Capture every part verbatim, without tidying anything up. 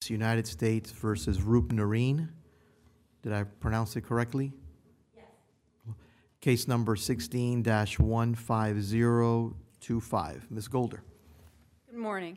It's United States versus Roop Noreen. Did I pronounce it correctly? Yes. Case number sixteen dash one five zero two five. Miz Golder. Good morning.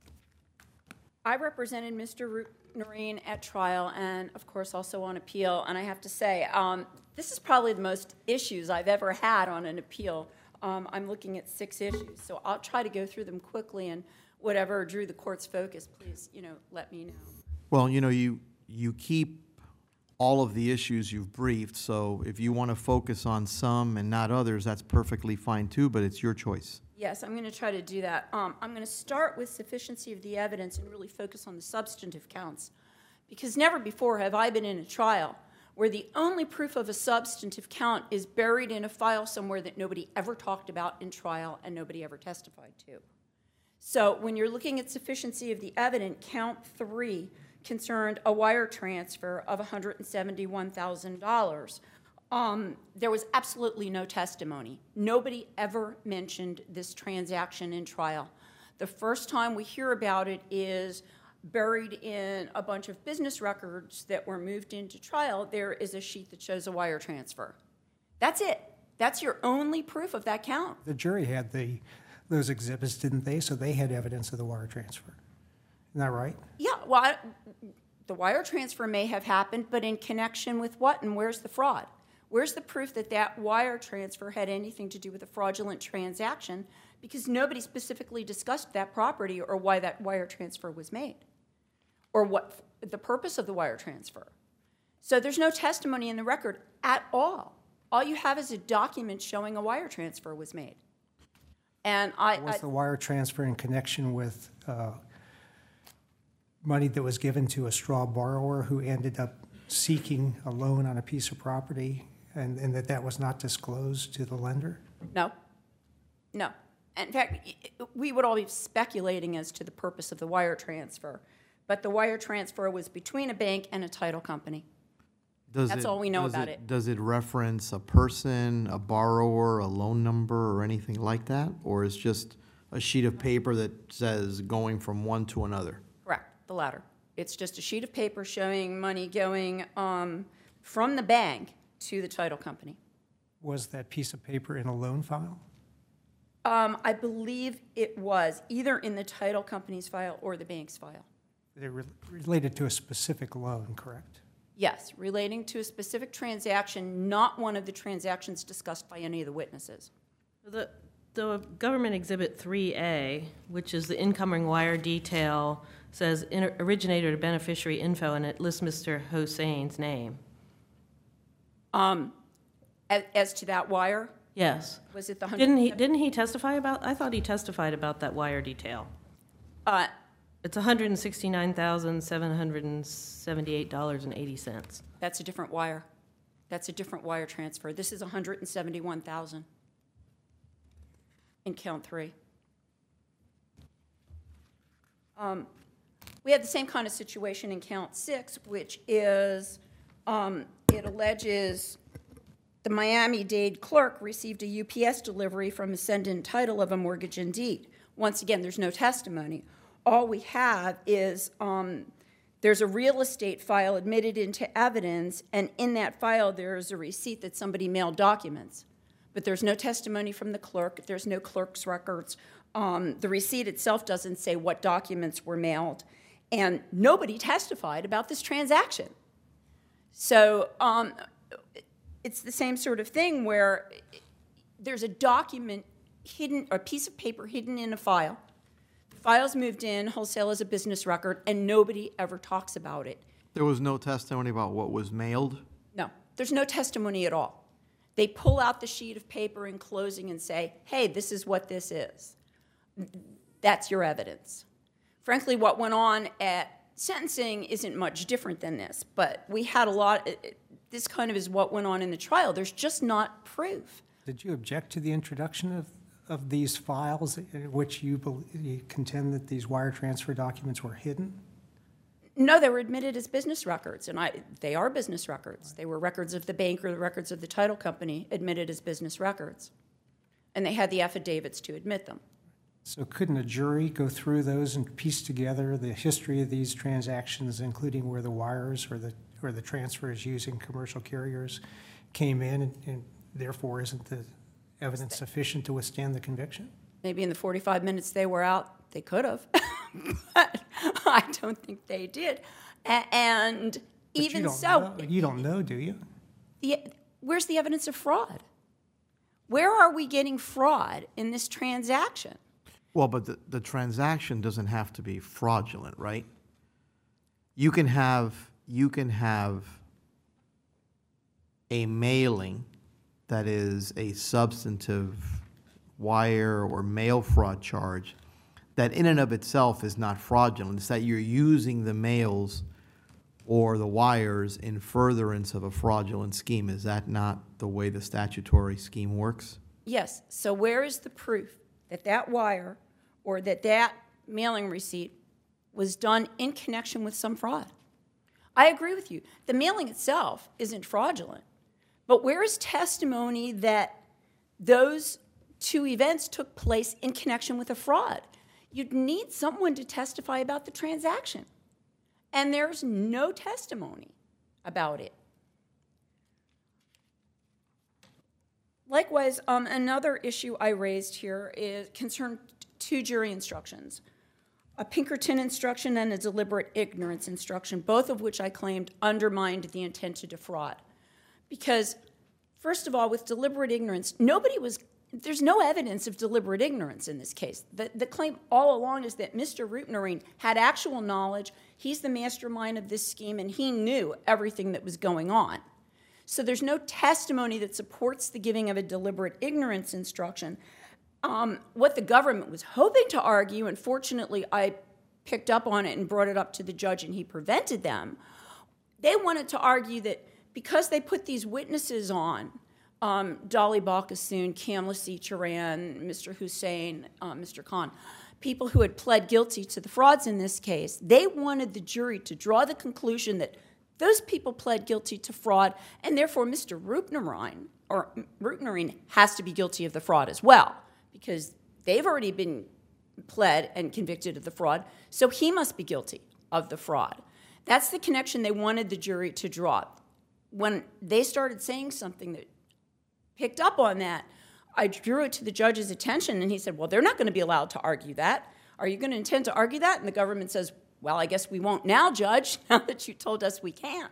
I represented Mister Roop Noreen at trial and, of course, also on appeal. And I have to say, um, this is probably the most issues I've ever had on an appeal. Um, I'm looking at six issues, so I'll try to go through them quickly, and whatever drew the court's focus, please, you know, let me know. Well, you know, you you keep all of the issues you've briefed, so if you want to focus on some and not others, that's perfectly fine too, but it's your choice. Yes, I'm going to try to do that. Um, I'm going to start with sufficiency of the evidence and really focus on the substantive counts, because never before have I been in a trial where the only proof of a substantive count is buried in a file somewhere that nobody ever talked about in trial and nobody ever testified to. So when you're looking at sufficiency of the evidence, count three concerned a wire transfer of one hundred seventy-one thousand dollars. Um, there was absolutely no testimony. Nobody ever mentioned this transaction in trial. The first time we hear about it is buried in a bunch of business records that were moved into trial. There is a sheet that shows a wire transfer. That's it. That's your only proof of that count. The jury had the those exhibits, didn't they? So they had evidence of the wire transfer. Isn't that right? Yeah, well, I, the wire transfer may have happened, but in connection with what, and where's the fraud? Where's the proof that that wire transfer had anything to do with a fraudulent transaction? Because nobody specifically discussed that property or why that wire transfer was made, or what the purpose of the wire transfer. So there's no testimony in the record at all. All you have is a document showing a wire transfer was made. And I Was I, the wire transfer in connection with uh, money that was given to a straw borrower who ended up seeking a loan on a piece of property, and, and that that was not disclosed to the lender? No, no. In fact, we would all be speculating as to the purpose of the wire transfer, but the wire transfer was between a bank and a title company. Does That's it, all we know does about it. Does it reference a person, a borrower, a loan number, or anything like that? Or is just a sheet of paper that says going from one to another? Correct, the latter. It's just a sheet of paper showing money going um, from the bank to the title company. Was that piece of paper in a loan file? Um, I believe it was either in the title company's file or the bank's file. It re- related to a specific loan, correct? Yes, relating to a specific transaction, not one of the transactions discussed by any of the witnesses. The, the government exhibit three A, which is the incoming wire detail, says in, originator to beneficiary info, and it lists Mister Hossain's name. Um, as, as to that wire, Yes. was it the hundred? Didn't he, didn't he testify about, I thought he testified about that wire detail. Uh, It's one hundred sixty-nine thousand seven hundred seventy-eight dollars and eighty cents. that's a different wire. That's a different wire transfer. This is one hundred seventy-one thousand in count three. Um, we had the same kind of situation in count six, which is um, it alleges the Miami-Dade clerk received a U P S delivery from ascendant title of a mortgage and deed. Once again, there's no testimony. All we have is um, there's a real estate file admitted into evidence, and in that file there is a receipt that somebody mailed documents. But there's no testimony from the clerk. There's no clerk's records. Um, the receipt itself doesn't say what documents were mailed, and nobody testified about this transaction. So um, it's the same sort of thing where there's a document hidden, or a piece of paper hidden in a file. Files moved in, wholesale as a business record, and nobody ever talks about it. There was no testimony about what was mailed? No, there's no testimony at all. They pull out the sheet of paper in closing and say, hey, this is what this is. That's your evidence. Frankly, what went on at sentencing isn't much different than this, but we had a lot, this kind of is what went on in the trial. There's just not proof. Did you object to the introduction of of these files in which you, believe, you contend that these wire transfer documents were hidden? No, they were admitted as business records, and I, they are business records. They were records of the bank or the records of the title company admitted as business records. And they had the affidavits to admit them. So couldn't a jury go through those and piece together the history of these transactions, including where the wires or the, or the transfers using commercial carriers came in, and, and therefore isn't the evidence sufficient to withstand the conviction? Maybe in the forty-five minutes they were out, they could have, but I don't think they did. A- And But you even don't so, know- You don't know, do you? the, where's the evidence of fraud? Where are we getting fraud in this transaction? Well, but the, the transaction doesn't have to be fraudulent, right? You can have, you can have a mailing that is a substantive wire or mail fraud charge that in and of itself is not fraudulent. It's that you're using the mails or the wires in furtherance of a fraudulent scheme. Is that not the way the statutory scheme works? Yes, so where is the proof that that wire or that that mailing receipt was done in connection with some fraud? I agree with you. The mailing itself isn't fraudulent, but where is testimony that those two events took place in connection with a fraud? You'd need someone to testify about the transaction, and there's no testimony about it. Likewise, um, another issue I raised here is concerned two jury instructions, a Pinkerton instruction and a deliberate ignorance instruction, both of which I claimed undermined the intent to defraud. Because, first of all, with deliberate ignorance, nobody was, there's no evidence of deliberate ignorance in this case. The, the claim all along is that Mister Roopnarine had actual knowledge, he's the mastermind of this scheme, and he knew everything that was going on. So there's no testimony that supports the giving of a deliberate ignorance instruction. Um, what the government was hoping to argue, and fortunately I picked up on it and brought it up to the judge and he prevented them, they wanted to argue that because they put these witnesses on, um, Dolly Balkasoon, Kamla Charan, Mister Hussein, uh, Mister Khan, people who had pled guilty to the frauds in this case, they wanted the jury to draw the conclusion that those people pled guilty to fraud, and therefore Mister Roopnarine, or Roopnarine has to be guilty of the fraud as well, because they've already been pled and convicted of the fraud, so he must be guilty of the fraud. That's the connection they wanted the jury to draw. When they started saying something that picked up on that, I drew it to the judge's attention, and he said, well, they're not going to be allowed to argue that. Are you going to intend to argue that? And the government says, well, I guess we won't now, Judge, now that you told us we can't.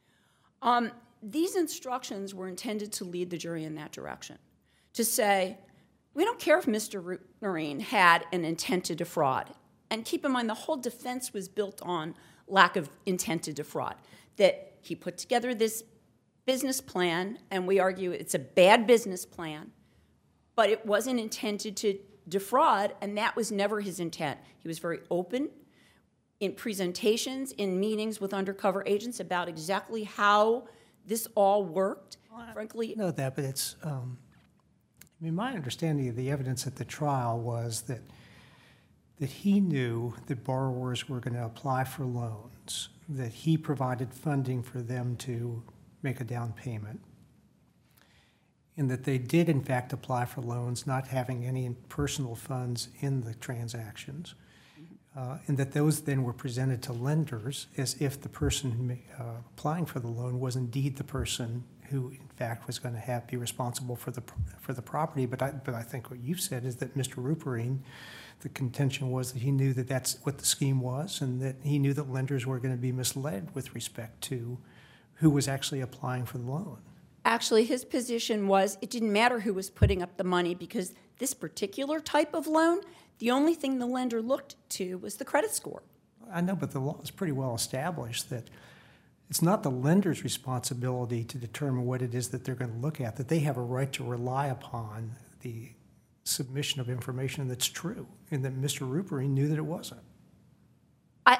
Um, these instructions were intended to lead the jury in that direction, to say, we don't care if Mister Roopnarine had an intent to defraud. And keep in mind, the whole defense was built on lack of intent to defraud, that he put together this business plan, and we argue it's a bad business plan, but it wasn't intended to defraud, and that was never his intent. He was very open in presentations, in meetings with undercover agents about exactly how this all worked. Well, Frankly, I know that, but it's, um, I mean, my understanding of the evidence at the trial was that that he knew that borrowers were going to apply for loans, that he provided funding for them to make a down payment, and that they did, in fact, apply for loans, not having any personal funds in the transactions. Uh, and that those then were presented to lenders as if the person uh, applying for the loan was indeed the person who, in fact, was going to have be responsible for the for the property. But I, but I think what you've said is that Mister Roopnarine, the contention was that he knew that that's what the scheme was, and that he knew that lenders were going to be misled with respect to who was actually applying for the loan. actually, his position was it didn't matter who was putting up the money because this particular type of loan, the only thing the lender looked to was the credit score. I know, but the law is pretty well established that it's not the lender's responsibility to determine what it is that they're going to look at, that they have a right to rely upon the submission of information that's true, and that Mister Roopnarine knew that it wasn't. I,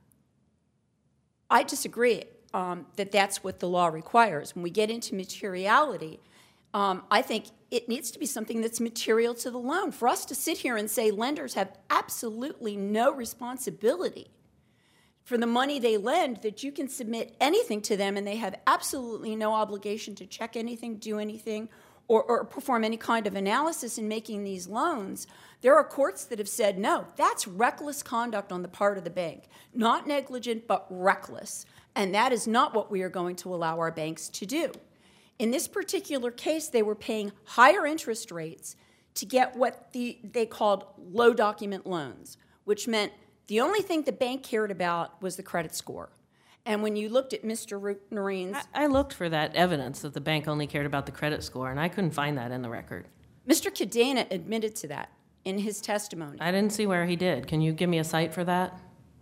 I disagree um, that that's what the law requires. When we get into materiality, um, I think it needs to be something that's material to the loan. For us to sit here and say lenders have absolutely no responsibility for the money they lend, that you can submit anything to them and they have absolutely no obligation to check anything, do anything, or, or perform any kind of analysis in making these loans, there are courts that have said, no, that's reckless conduct on the part of the bank. Not negligent, but reckless. And that is not what we are going to allow our banks to do. In this particular case, they were paying higher interest rates to get what the, they called low document loans, which meant the only thing the bank cared about was the credit score. And when you looked at Mister Noreen's... I, I looked for that evidence that the bank only cared about the credit score, and I couldn't find that in the record. Mister Cadena admitted to that in his testimony. I didn't see where he did. Can you give me a cite for that?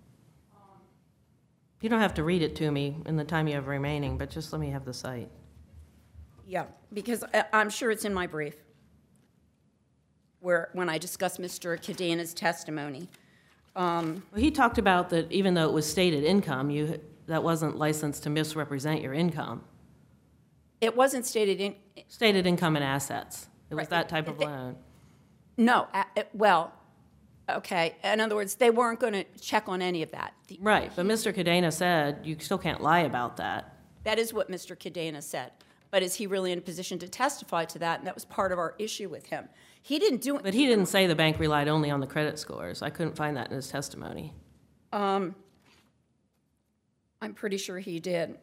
You don't have to read it to me in the time you have remaining, but just let me have the cite. Yeah, because I, I'm sure it's in my brief, where when I discuss Mister Cadena's testimony. Um, Well, he talked about that even though it was stated income, you that wasn't licensed to misrepresent your income. It wasn't stated in... Stated income and assets. It was Right. that type of It- loan. No, uh, it- well, okay. In other words, they weren't going to check on any of that. The- Right, but Mister Cadena said you still can't lie about that. That is what Mister Cadena said. But is he really in a position to testify to that? And that was part of our issue with him. He didn't do it. But he didn't say the bank relied only on the credit scores. I couldn't find that in his testimony. Um, I'm pretty sure he did.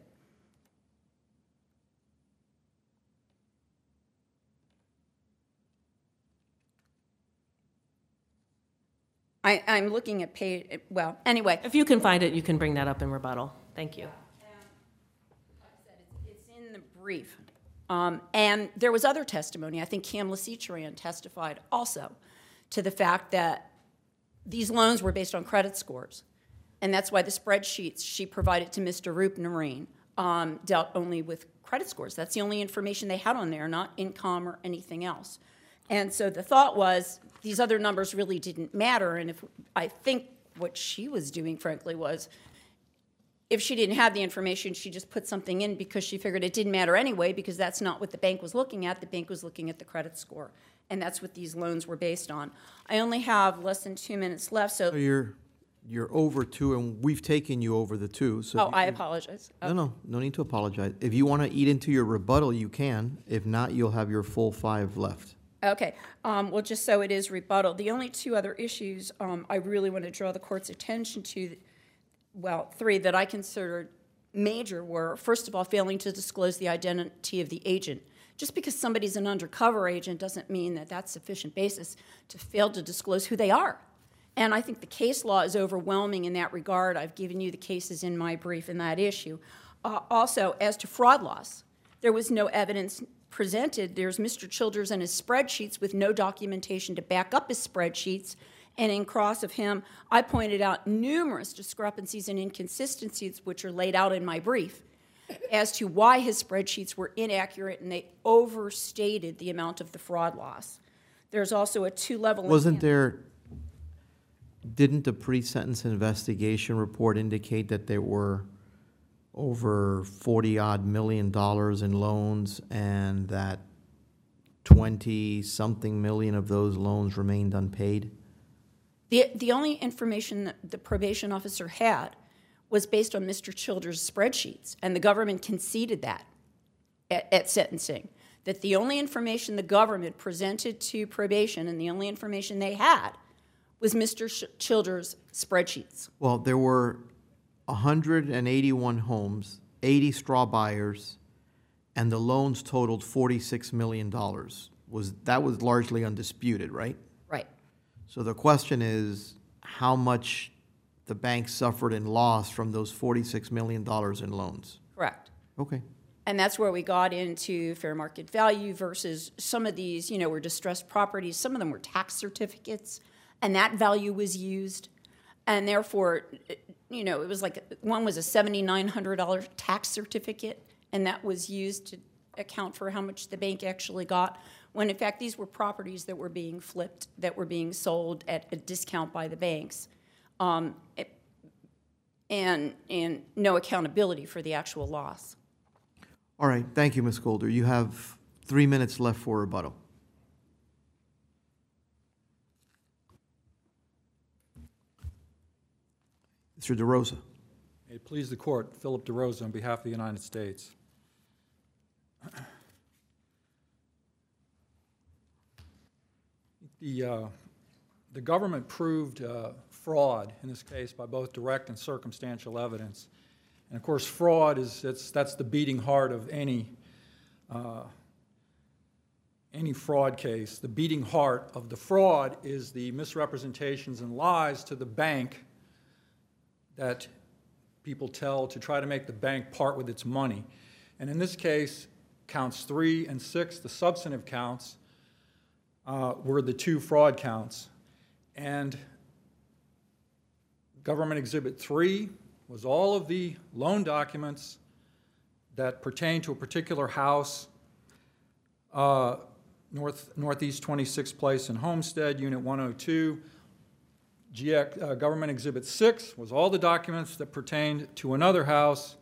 I, I'm looking at page, well, anyway. If you can find it, you can bring that up in rebuttal. Thank you. It's in the brief. Um, and there was other testimony. I think Cam Lacitran testified also to the fact that these loans were based on credit scores. And that's why the spreadsheets she provided to Mister Roop Noreen um, dealt only with credit scores. That's the only information they had on there, not income or anything else. And so the thought was these other numbers really didn't matter. And if I think what she was doing, frankly, was if she didn't have the information, she just put something in because she figured it didn't matter anyway, because that's not what the bank was looking at. The bank was looking at the credit score, and that's what these loans were based on. I only have less than two minutes left, So so, you're, you're over two, and we've taken you over the two, so. oh, you I can- apologize. No, no, no need to apologize. If you want to eat into your rebuttal, you can. If not, you'll have your full five left. Okay, um, well, just so it is rebuttal, the only two other issues um, I really want to draw the court's attention to, well, three that I considered major were, first of all, failing to disclose the identity of the agent. Just because somebody's an undercover agent doesn't mean that that's sufficient basis to fail to disclose who they are. And I think the case law is overwhelming in that regard. I've given you the cases in my brief in that issue. Uh, also, as to fraud loss, there was no evidence presented. There's Mister Childers and his spreadsheets with no documentation to back up his spreadsheets. And in cross of him, I pointed out numerous discrepancies and inconsistencies, which are laid out in my brief, as to why his spreadsheets were inaccurate and they overstated the amount of the fraud loss. There's also a two-level... Wasn't there, didn't the pre-sentence investigation report indicate that there were over forty-odd million dollars in loans and that twenty-something million of those loans remained unpaid? The, the only information that the probation officer had was based on Mister Childers' spreadsheets, and the government conceded that at, at sentencing, that the only information the government presented to probation and the only information they had was Mister Sh- Childers' spreadsheets. Well, there were one hundred eighty-one homes, eighty straw buyers, and the loans totaled forty-six million dollars. Was, that was largely undisputed, right? Right. So the question is how much the bank suffered in loss from those forty-six million dollars in loans. Correct. Okay. And that's where we got into fair market value versus some of these, you know, were distressed properties. Some of them were tax certificates, and that value was used. And therefore, you know, it was like one was a seven thousand nine hundred dollars tax certificate, and that was used to account for how much the bank actually got, when in fact these were properties that were being flipped, that were being sold at a discount by the banks, um, it, and, and no accountability for the actual loss. All right. Thank you, Miz Golder. You have three minutes left for rebuttal. Mister DeRosa. May it please the Court, Philip DeRosa on behalf of the United States. The, uh, the government proved uh, fraud in this case by both direct and circumstantial evidence. And of course, fraud is, it's, that's the beating heart of any, uh, any fraud case. The beating heart of the fraud is the misrepresentations and lies to the bank that people tell to try to make the bank part with its money. And in this case, counts three and six, the substantive counts, uh, were the two fraud counts. And Government Exhibit three was all of the loan documents that pertain to a particular house, uh, North, Northeast twenty-sixth Place in Homestead, Unit one oh two. G X, uh, Government Exhibit six was all the documents that pertained to another house,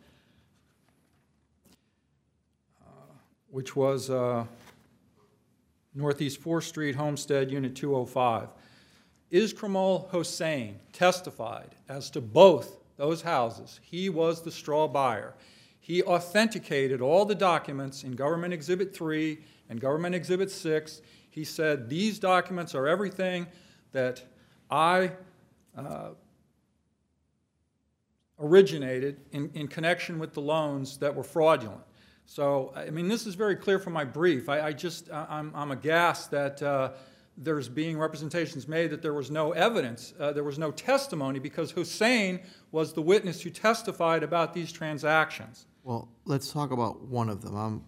uh, which was uh, Northeast fourth Street, Homestead, Unit two oh five. Iskramul Hossain testified as to both those houses. He was the straw buyer. He authenticated all the documents in Government Exhibit three and Government Exhibit six. He said, these documents are everything that I uh, originated in, in connection with the loans that were fraudulent. So, I mean, this is very clear from my brief. I, I just, I'm, I'm aghast that uh, there's being representations made that there was no evidence, uh, there was no testimony, because Hossain was the witness who testified about these transactions. Well, let's talk about one of them. Um,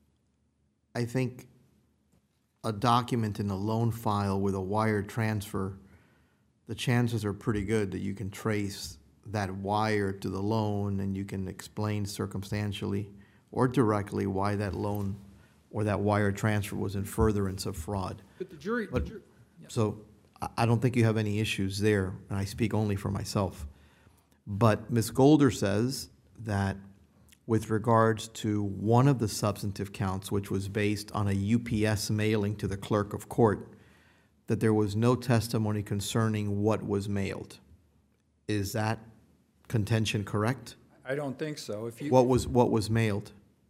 I think a document in a loan file with a wire transfer, the chances are pretty good that you can trace that wire to the loan and you can explain circumstantially or directly why that loan or that wire transfer was in furtherance of fraud. But the jury... But, the jury yeah. So I- I don't think you have any issues there, and I speak only for myself. But Miz Golder says that with regards to one of the substantive counts, which was based on a U P S mailing to the clerk of court, that there was no testimony concerning what was mailed. Is that contention correct? I don't think so. If you, What was, what was mailed?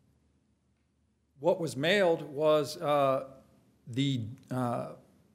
What was mailed was uh, the uh,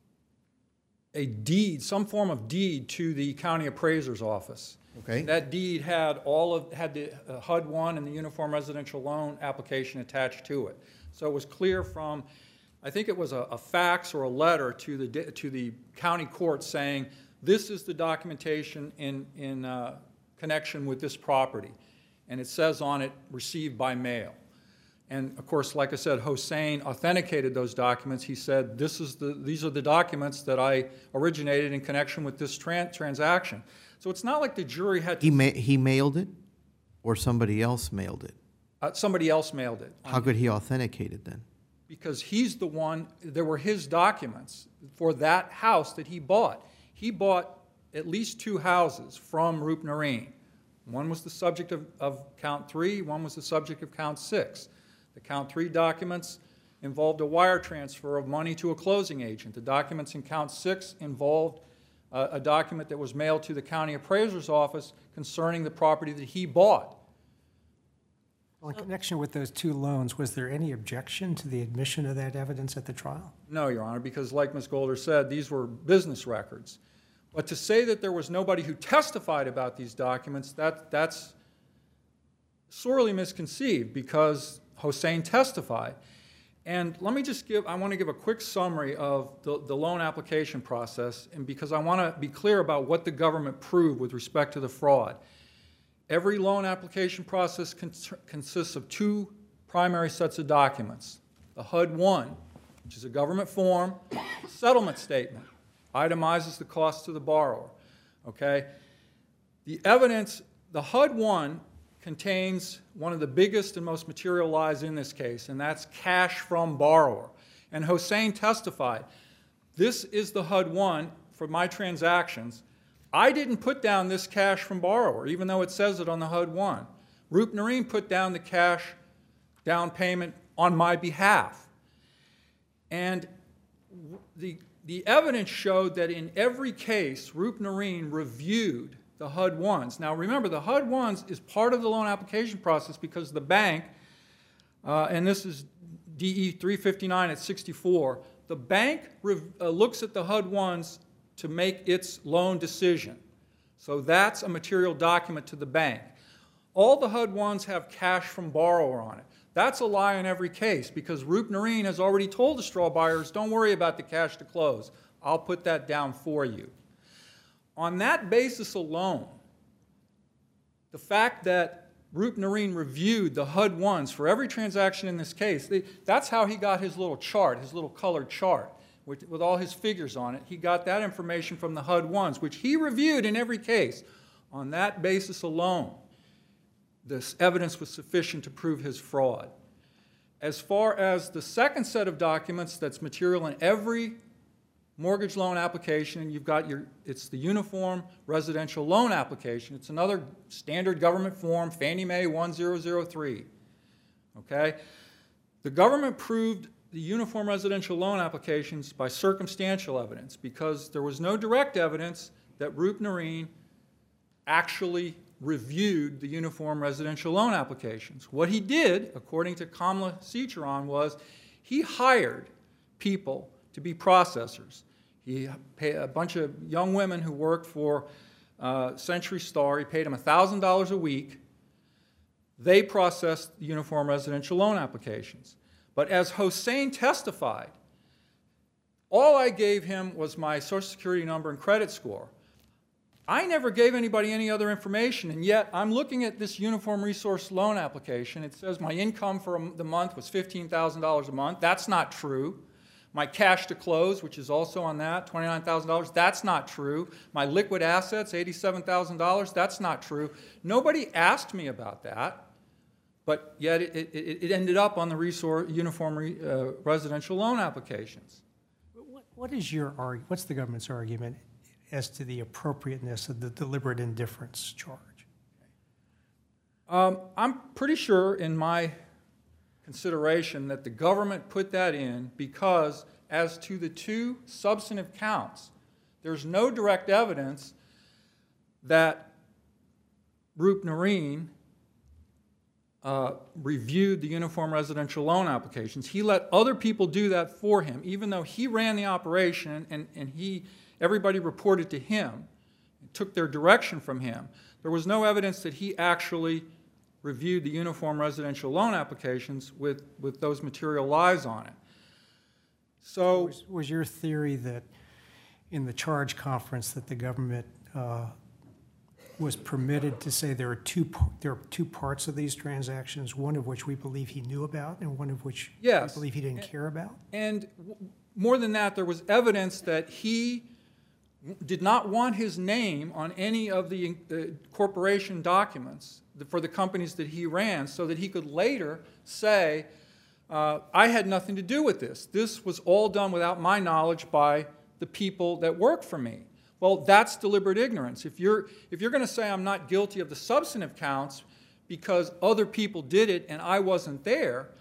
a deed, some form of deed to the county appraiser's office. Okay. That deed had all of had the uh, H U D one and the Uniform Residential Loan application attached to it. So it was clear from, I think it was a, a fax or a letter to the to the county court saying this is the documentation in in uh, connection with this property, and it says on it received by mail. And of course, like I said, Hossain authenticated those documents. He said, "This is the; these are the documents that I originated in connection with this tran transaction." So it's not like the jury had to. He ma he mailed it, or somebody else mailed it? Uh, somebody else mailed it. How could he authenticate it then? Because he's the one. There were his documents for that house that he bought. He bought at least two houses from Roop Noreen. One was the subject of, of count three. One was the subject of count six. The count three documents involved a wire transfer of money to a closing agent. The documents in count six involved uh, a document that was mailed to the county appraiser's office concerning the property that he bought. Well, in connection with those two loans, was there any objection to the admission of that evidence at the trial? No, Your Honor, because like Miz Golder said, these were business records. But to say that there was nobody who testified about these documents, that, that's sorely misconceived, because Hossain testified. And let me just give, I want to give a quick summary of the, the loan application process, and because I want to be clear about what the government proved with respect to the fraud. Every loan application process cons consists of two primary sets of documents. The H U D one, which is a government form, settlement statement, itemizes the cost to the borrower, okay? The evidence, the H U D one contains one of the biggest and most material lies in this case, and that's cash from borrower. And Hossain testified, this is the H U D one for my transactions. I didn't put down this cash from borrower, even though it says it on the H U D one. Roop Noreen put down the cash down payment on my behalf. And the, the evidence showed that in every case, Roop Noreen reviewed the H U D ones. Now remember, the H U D ones is part of the loan application process because the bank, uh, and this is D E three fifty-nine at sixty-four, The bank rev- uh, looks at the H U D ones to make its loan decision. So that's a material document to the bank. All the H U D ones have cash from borrower on it. That's a lie in every case because Roop Noreen has already told the straw buyers, don't worry about the cash to close. I'll put that down for you. On that basis alone, the fact that Roop Noreen reviewed the H U D ones for every transaction in this case, they, that's how he got his little chart, his little colored chart with, with all his figures on it. He got that information from the H U D ones, which he reviewed in every case. On that basis alone, this evidence was sufficient to prove his fraud. As far as the second set of documents that's material in every mortgage loan application, you've got your, it's the Uniform Residential Loan Application. It's another standard government form, Fannie Mae one zero zero three, okay? The government proved the Uniform Residential Loan Applications by circumstantial evidence because there was no direct evidence that Roop Noreen actually reviewed the Uniform Residential Loan Applications. What he did, according to Kamla Secharon, was he hired people to be processors. He paid a bunch of young women who worked for uh, Century Star. He paid them one thousand dollars a week. They processed the Uniform Residential Loan Applications. But as Hossain testified, all I gave him was my Social Security number and credit score. I never gave anybody any other information, and yet I'm looking at this Uniform Resource Loan Application. It says my income for the month was fifteen thousand dollars a month. That's not true. My cash to close, which is also on that, twenty-nine thousand dollars, that's not true. My liquid assets, eighty-seven thousand dollars, that's not true. Nobody asked me about that, but yet it, it, it ended up on the resource, Uniform re, uh, Residential Loan Applications. What, what is your arg, what's the government's argument as to the appropriateness of the deliberate indifference charge? Um, I'm pretty sure in my consideration that the government put that in because as to the two substantive counts, there's no direct evidence that Roop Noreen uh, reviewed the Uniform Residential Loan Applications. He let other people do that for him, even though he ran the operation and, and he everybody reported to him, took their direction from him. There was no evidence that he actually reviewed the Uniform Residential Loan Applications with, with those material lies on it. So Was, was your theory that in the charge conference that the government uh, was permitted to say there are two par- there are two parts of these transactions, one of which we believe he knew about and one of which Yes. we believe he didn't care about? And w- more than that, there was evidence that he did not want his name on any of the uh, corporation documents for the companies that he ran so that he could later say, uh, I had nothing to do with this. This was all done without my knowledge by the people that work for me. Well, that's deliberate ignorance. If you're, if you're going to say I'm not guilty of the substantive counts because other people did it and I wasn't there,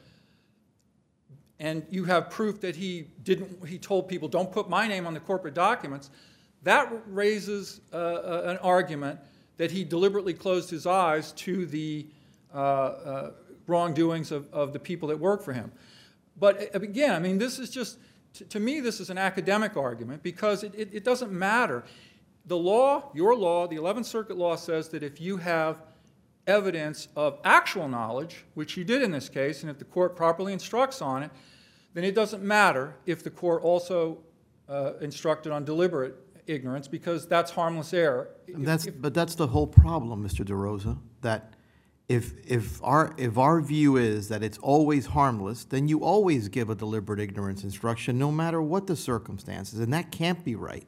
and you have proof that he didn't, he told people don't put my name on the corporate documents, that raises uh, an argument that he deliberately closed his eyes to the uh, uh, wrongdoings of, of the people that work for him. But again, I mean, this is just, to, to me, this is an academic argument because it, it, it doesn't matter. The law, your law, the eleventh Circuit law says that if you have evidence of actual knowledge, which you did in this case, and if the court properly instructs on it, then it doesn't matter if the court also uh, instructed on deliberate ignorance because that's harmless error. And that's, If- but that's the whole problem, Mister DeRosa, that if, if our, if our view is that it's always harmless, then you always give a deliberate ignorance instruction no matter what the circumstances, and that can't be right.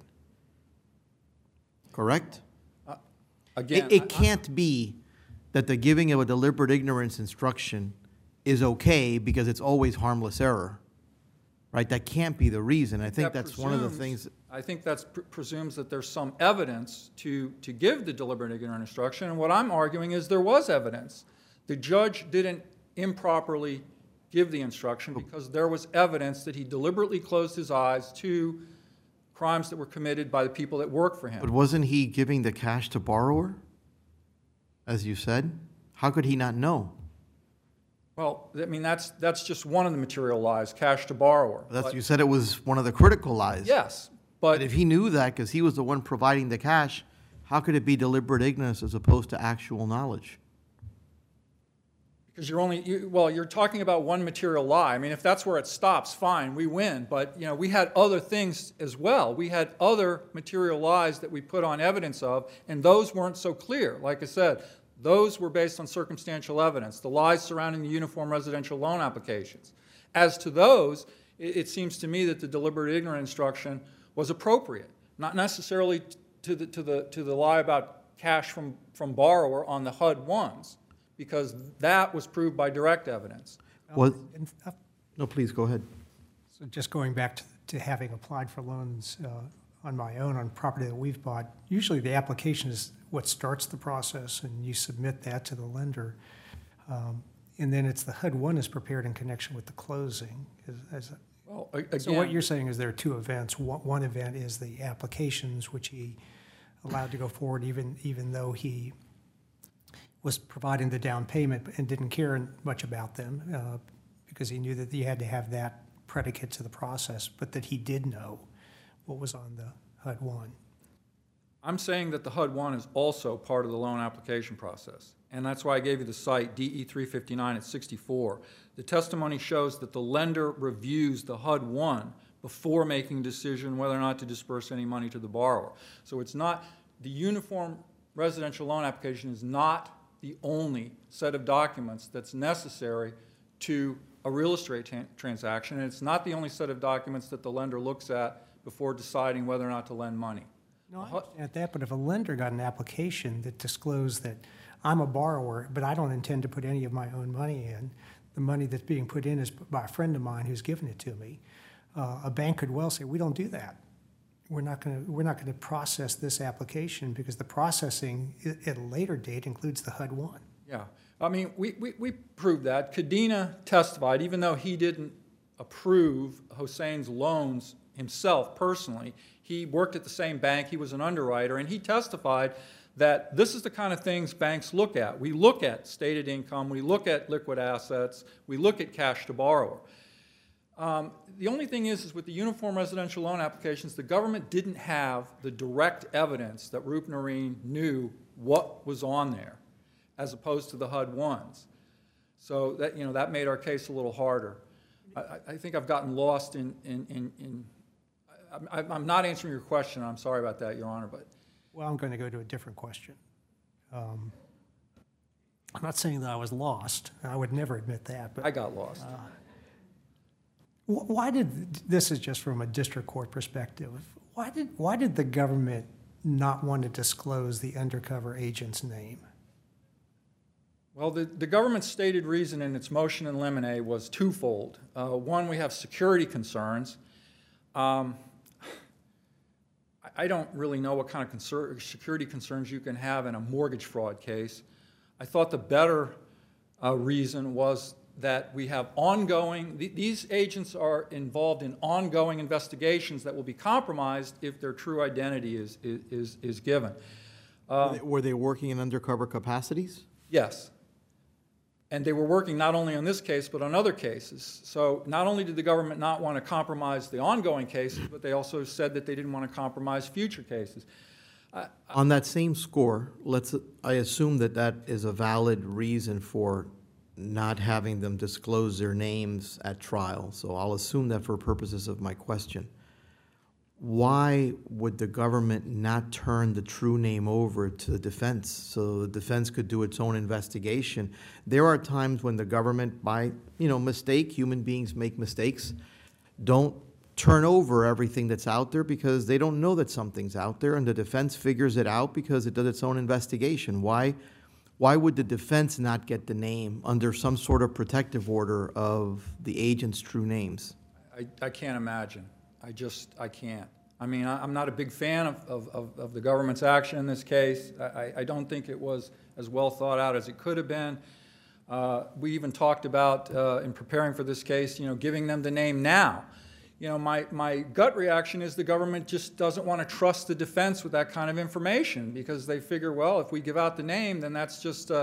Correct? Again, It, I- it can't be that the giving of a deliberate ignorance instruction is okay because it's always harmless error, right? That can't be the reason. I think that that's one of the presumes- things. I think that pr- presumes that there's some evidence to, to give the deliberate ignorant instruction, and what I'm arguing is there was evidence. The judge didn't improperly give the instruction because there was evidence that he deliberately closed his eyes to crimes that were committed by the people that work for him. But wasn't he giving the cash to borrower, as you said? How could he not know? Well, I mean, that's, that's just one of the material lies, cash to borrower. That's, But- you said it was one of the critical lies. Yes, But but if he knew that, because he was the one providing the cash, how could it be deliberate ignorance as opposed to actual knowledge? because you're only, you, well, you're talking about one material lie. I mean, if that's where it stops, fine, we win. But, you know, we had other things as well. We had other material lies that we put on evidence of, and those weren't so clear. Like I said, those were based on circumstantial evidence, the lies surrounding the uniform residential loan applications. As to those, it, it seems to me that the deliberate ignorant instruction was appropriate, not necessarily to the, to the, to the lie about cash from, from borrower on the H U D ones, because that was proved by direct evidence. Was, And, uh, no, please, go ahead. So just going back to, to having applied for loans uh, on my own on property that we've bought, usually the application is what starts the process, and you submit that to the lender. Um, and then it's the H U D one is prepared in connection with the closing. As, as a, Well, a- again, so what you're saying is there are two events. One, one event is the applications, which he allowed to go forward even, even though he was providing the down payment and didn't care much about them uh, because he knew that you had to have that predicate to the process, but that he did know what was on the H U D one. I'm saying that the H U D one is also part of the loan application process. And that's why I gave you the site, D E three fifty-nine at sixty-four. The testimony shows that the lender reviews the H U D one before making a decision whether or not to disperse any money to the borrower. So it's not, the uniform residential loan application is not the only set of documents that's necessary to a real estate tra- transaction, and it's not the only set of documents that the lender looks at before deciding whether or not to lend money. No, I understand that, but if a lender got an application that disclosed that I'm a borrower, but I don't intend to put any of my own money in, the money that's being put in is by a friend of mine who's given it to me, uh, a bank could well say, we don't do that. We're not going to, we're not going to process this application because the processing i- at a later date includes the H U D one. Yeah, I mean, we, we, we proved that. Kadena testified, even though he didn't approve Hosseин's loans himself personally, he worked at the same bank, he was an underwriter, and he testified that this is the kind of things banks look at. We look at stated income, we look at liquid assets, we look at cash to borrower. Um, the only thing is, is with the uniform residential loan applications, the government didn't have the direct evidence that Roop Noreen knew what was on there, as opposed to the H U D ones. So that, you know, that made our case a little harder. I, I think I've gotten lost in, in, in, in I, I'm not answering your question, I'm sorry about that, Your Honor, but. Well, I'm going to go to a different question. Um, I'm not saying that I was lost. I would never admit that, but I got lost. Wh- Why did, this is just from a district court perspective, why did, why did the government not want to disclose the undercover agent's name? Well, the, the government's stated reason in its motion in limine was twofold. Uh, one, we have security concerns. Um, I, I don't really know what kind of concern, security concerns you can have in a mortgage fraud case. I thought the better uh, reason was that we have ongoing, th these agents are involved in ongoing investigations that will be compromised if their true identity is, is, is given. Were they- Were they working in undercover capacities? Yes. And they were working not only on this case, but on other cases. So not only did the government not want to compromise the ongoing cases, but they also said that they didn't want to compromise future cases. On that same score, let's, I assume that that is a valid reason for not having them disclose their names at trial. So I'll assume that for purposes of my question. Why would the government not turn the true name over to the defense so the defense could do its own investigation? There are times when the government, by, you know, mistake, human beings make mistakes, don't turn over everything that's out there because they don't know that something's out there, and the defense figures it out because it does its own investigation. Why, why would the defense not get the name under some sort of protective order of the agent's true names? I, I can't imagine. I just, I can't. I mean, I, I'm not a big fan of, of, of, of the government's action in this case. I, I, I don't think it was as well thought out as it could have been. Uh, we even talked about, uh, in preparing for this case, you know, giving them the name now. You know, my, my gut reaction is the government just doesn't want to trust the defense with that kind of information because they figure, well, if we give out the name, then that's just uh,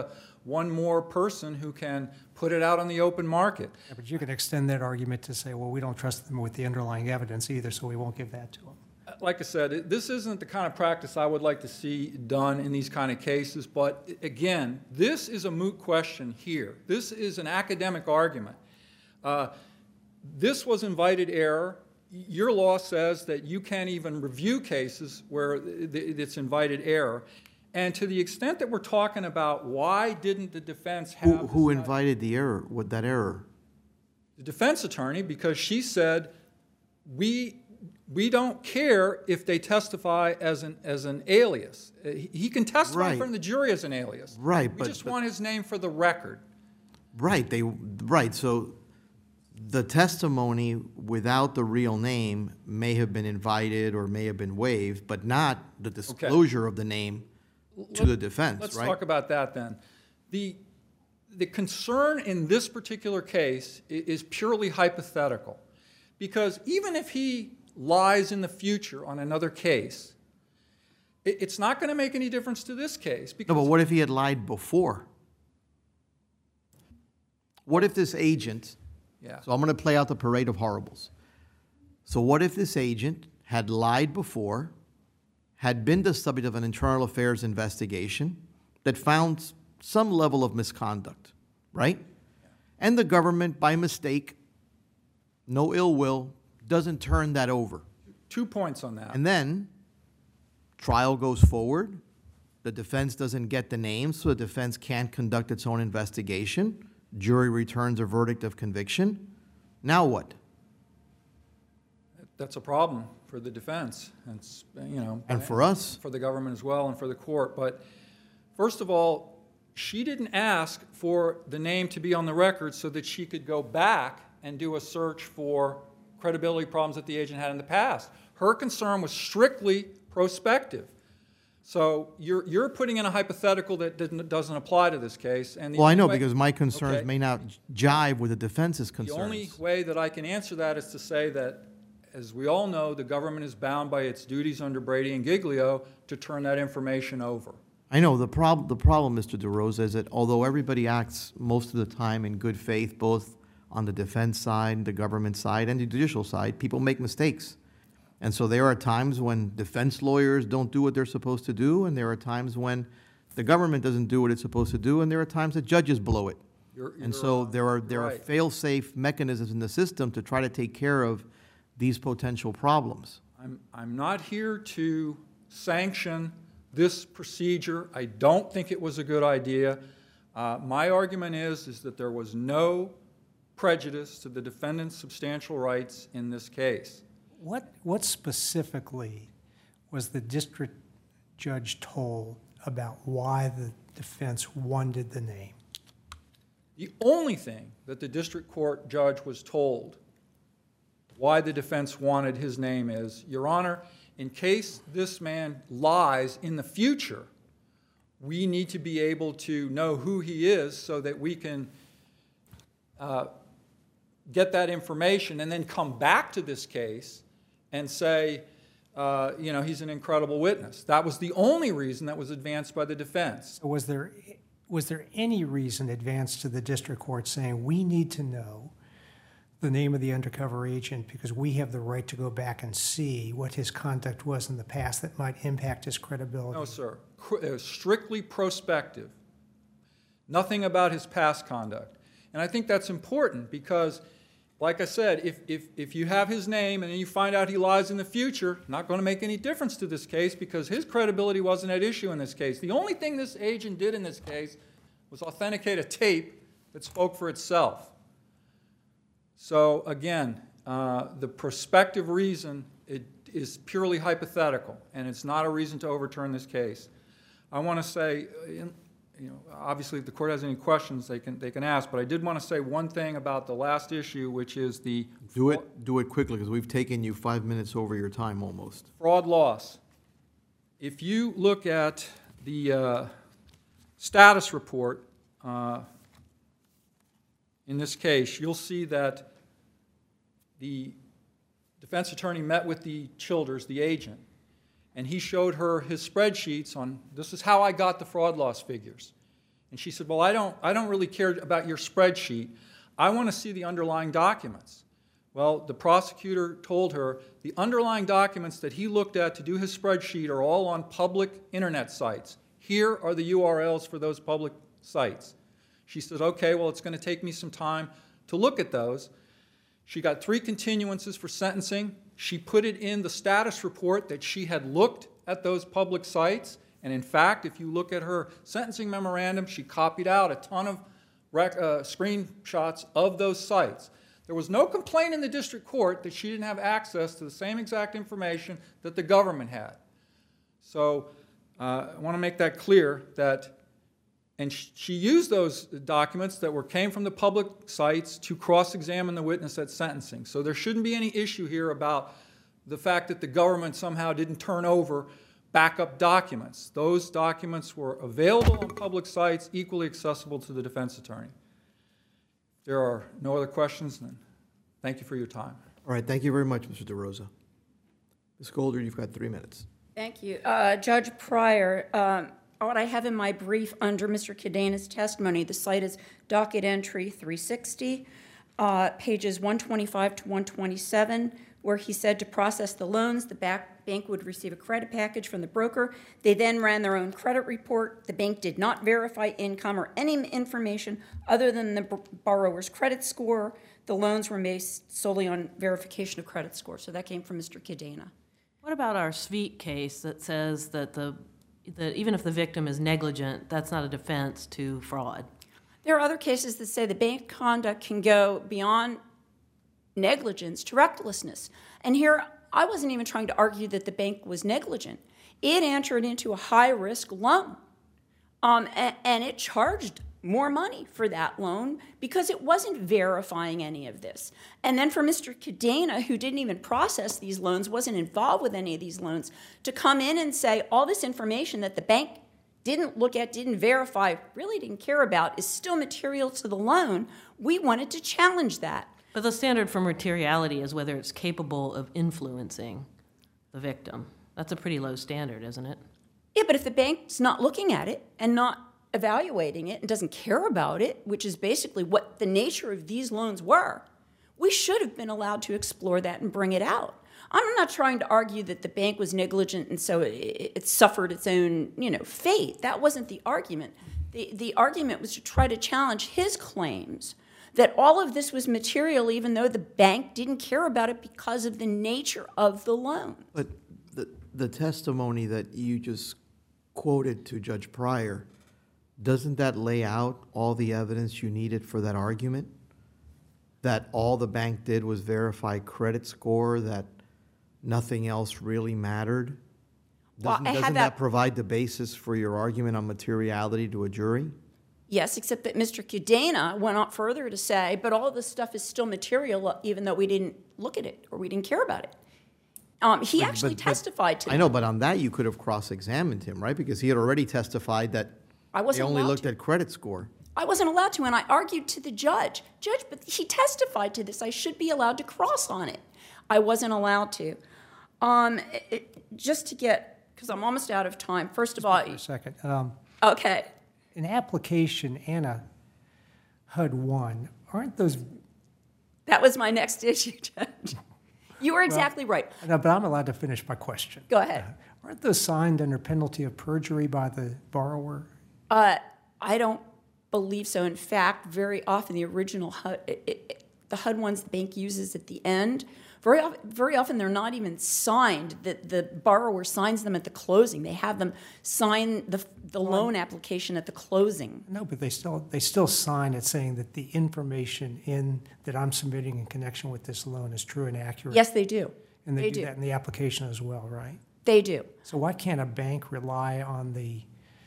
one more person who can put it out on the open market. Yeah, but you can extend that argument to say, well, we don't trust them with the underlying evidence either, so we won't give that to them. Like I said, it- this isn't the kind of practice I would like to see done in these kind of cases, but again, this is a moot question here. This is an academic argument. Uh, This was invited error. Your law says that you can't even review cases where it's invited error. And to the extent that we're talking about why didn't the defense have... Who, who this- invited the error, with that error? The defense attorney, because she said, we, we don't care if they testify as an, as an alias. Uh, He he can testify in Right. front of the jury as an alias. Right, We but- just but- want his name for the record. Right, they, right, so the testimony without the real name may have been invited or may have been waived, but not the disclosure of the name to the defense, Let's right? talk about that then. The, the concern in this particular case i- is purely hypothetical. Because even if he lies in the future on another case, it, it's not going to make any difference to this case. No, but Because what if he had lied before? What if this agent, yeah. so I'm going to play out the parade of horribles. So what if this agent had lied before, had been the subject of an internal affairs investigation that found some level of misconduct, right? And the government, by mistake, no ill will, doesn't turn that over. Two points on that. And then trial goes forward. The defense doesn't get the name, so the defense can't conduct its own investigation. Jury returns a verdict of conviction. Now what? That's a problem for the defense. It's, you know, And for us? for the government as well and for the court. But first of all, she didn't ask for the name to be on the record so that she could go back and do a search for credibility problems that the agent had in the past. Her concern was strictly prospective. So you're, you're putting in a hypothetical that didn't, doesn't apply to this case. And the Well, I only know way- because my concerns Okay. may not jive with the defense's The only concerns. way that I can answer that is to say that, as we all know, the government is bound by its duties under Brady and Giglio to turn that information over. I know, the prob, the problem, Mister DeRosa, is that although everybody acts most of the time in good faith, both on the defense side, the government side, and the judicial side, people make mistakes. And so there are times when defense lawyers don't do what they're supposed to do, and there are times when the government doesn't do what it's supposed to do, and there are times that judges blow it. You're- And you're, so uh, there are, you're there are right. fail-safe mechanisms in the system to try to take care of these potential problems. I'm, I'm not here to sanction this procedure. I don't think it was a good idea. Uh, my argument is, is that there was no prejudice to the defendant's substantial rights in this case. What, what specifically was the district judge told about why the defense wanted the name? The only thing that the district court judge was told why the defense wanted his name is, Your Honor, in case this man lies in the future, we need to be able to know who he is so that we can uh, get that information and then come back to this case and say, uh, you know, he's an incredible witness. That was the only reason that was advanced by the defense. So was there, was there any reason advanced to the district court saying, we need to know the name of the undercover agent because we have the right to go back and see what his conduct was in the past that might impact his credibility? No, sir. Cr- It was strictly prospective. Nothing about his past conduct. And I think that's important because, like I said, if, if, if you have his name and then you find out he lies in the future, not going to make any difference to this case because his credibility wasn't at issue in this case. The only thing this agent did in this case was authenticate a tape that spoke for itself. So again, uh, the prospective reason it is purely hypothetical, and it's not a reason to overturn this case. I want to say, uh, in, you know, obviously if the court has any questions, they can they can ask. But I did want to say one thing about the last issue, which is the Do it, do it quickly, because we've taken you five minutes over your time almost. fraud loss. If you look at the uh, status report uh, in this case, you'll see that the defense attorney met with the Childers, the agent, and he showed her his spreadsheets on, this is how I got the fraud loss figures. And she said, well, I don't, I don't really care about your spreadsheet. I want to see the underlying documents. Well, the prosecutor told her the underlying documents that he looked at to do his spreadsheet are all on public internet sites. Here are the U R Ls for those public sites. She said, okay, well, it's going to take me some time to look at those. She got three continuances for sentencing. She put it in the status report that she had looked at those public sites. And in fact, if you look at her sentencing memorandum, she copied out a ton of rec- uh, screenshots of those sites. There was no complaint in the district court that she didn't have access to the same exact information that the government had. So uh, I want to make that clear that, and sh- she used those documents that were came from the public sites to cross-examine the witness at sentencing. So there shouldn't be any issue here about the fact that the government somehow didn't turn over backup documents. Those documents were available on public sites, equally accessible to the defense attorney. If there are no other questions, then thank you for your time. All right, thank you very much, Mister DeRosa. Miz Golder, you've got three minutes. Thank you. Uh, Judge Pryor, um, what I have in my brief under Mister Cadena's testimony, the site is docket entry three sixty, uh, pages one twenty-five to one twenty-seven, where he said to process the loans, the back bank would receive a credit package from the broker. They then ran their own credit report. The bank did not verify income or any information other than the borrower's credit score. The loans were based solely on verification of credit score. So that came from Mister Cadena. What about our Sveet case that says that the that even if the victim is negligent, that's not a defense to fraud? There are other cases that say the bank conduct can go beyond negligence to recklessness. And here, I wasn't even trying to argue that the bank was negligent. It entered into a high-risk loan, um, and, and it charged more money for that loan because it wasn't verifying any of this. And then for Mister Cadena, who didn't even process these loans, wasn't involved with any of these loans, to come in and say all this information that the bank didn't look at, didn't verify, really didn't care about, is still material to the loan, we wanted to challenge that. But the standard for materiality is whether it's capable of influencing the victim. That's a pretty low standard, isn't it? Yeah, but if the bank's not looking at it and not evaluating it and doesn't care about it, which is basically what the nature of these loans were, we should have been allowed to explore that and bring it out. I'm not trying to argue that the bank was negligent and so it, it suffered its own, you know, fate. That wasn't the argument. The, the argument was to try to challenge his claims that all of this was material even though the bank didn't care about it because of the nature of the loan. But the, the testimony that you just quoted to Judge Pryor, doesn't that lay out all the evidence you needed for that argument? That all the bank did was verify credit score, that nothing else really mattered? Doesn't, Well, I had doesn't that- that provide the basis for your argument on materiality to a jury? Yes, except that Mister Cadena went on further to say, but all this stuff is still material even though we didn't look at it or we didn't care about it. Um, he But- actually but- but- testified to I know, but on that you could have cross-examined him, right? Because he had already testified that I they wasn't only allowed looked to. at credit score. I wasn't allowed to, and I argued to the judge. Judge, but he testified to this. I should be allowed to cross on it. I wasn't allowed to. Um, it- it- just to get, because I'm almost out of time. First of all, For a second. Um, okay, An application and a H U D one, aren't those, that was my next issue, Judge. You were exactly right. no, but I'm allowed to finish my question. Go ahead. Aren't those signed under penalty of perjury by the borrower? Uh, I don't believe so. In fact, very often the original H U D, it, it, the H U D ones the bank uses at the end, very often, very often they're not even signed. The, the borrower signs them at the closing. They have them sign the, the loan application at the closing. No, but they still, they still sign it saying that the information in, that I'm submitting in connection with this loan is true and accurate. Yes, they do. And they they do do. that in the application as well, right? They do. So why can't a bank rely on the,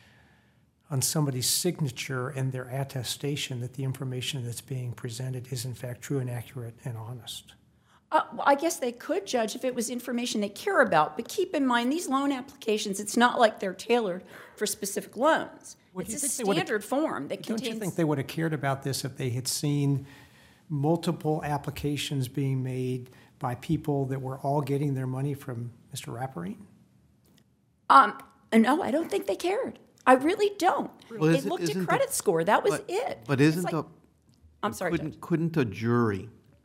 on somebody's signature and their attestation that the information that's being presented is in fact true and accurate and honest? Uh, well, I guess they could, Judge, if it was information they care about. But keep in mind, these loan applications, it's not like they're tailored for specific loans. Well, do you it's a think they would've- standard form that Don't contains... you think they would have cared about this if they had seen multiple applications being made by people that were all getting their money from Mister Rapparine? Um, no, I don't think they cared. I really don't. Well, It isn't- looked isn't at the- credit score, that was But- it. But It's isn't like- the, I'm sorry, couldn't, Judge. couldn't a jury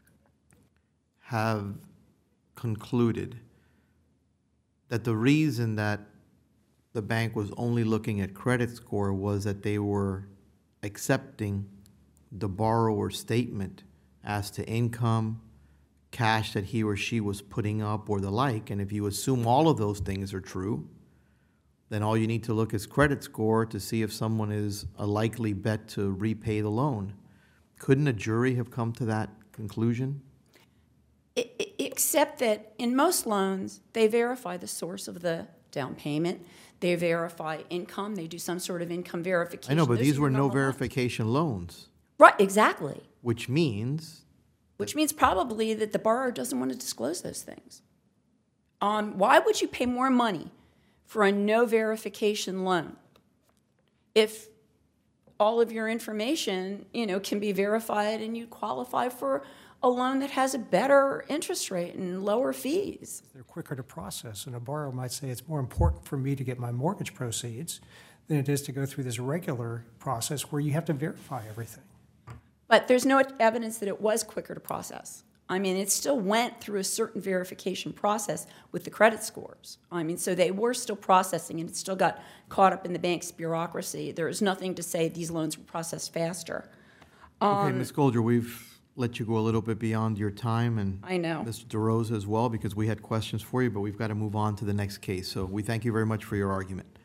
have concluded that the reason that the bank was only looking at credit score was that they were accepting the borrower's statement as to income, cash that he or she was putting up, or the like, and if you assume all of those things are true, then all you need to look is credit score to see if someone is a likely bet to repay the loan. Couldn't a jury have come to that conclusion? I- I- Except that in most loans, they verify the source of the down payment, they verify income, they do some sort of income verification. I know, but Those these are were your no normal loans. verification loans, Right, exactly. which means, Which means probably that the borrower doesn't want to disclose those things. Um, why would you pay more money for a no verification loan if all of your information, you know, can be verified and you qualify for a loan that has a better interest rate and lower fees? They're quicker to process, and a borrower might say it's more important for me to get my mortgage proceeds than it is to go through this regular process where you have to verify everything. But there's no evidence that it was quicker to process. I mean, it still went through a certain verification process with the credit scores. I mean, so they were still processing, and it still got caught up in the bank's bureaucracy. There is nothing to say these loans were processed faster. okay, Miz Golder, we've let you go a little bit beyond your time, and I know. Mister DeRosa as well, because we had questions for you, but we've got to move on to the next case. So we thank you very much for your argument.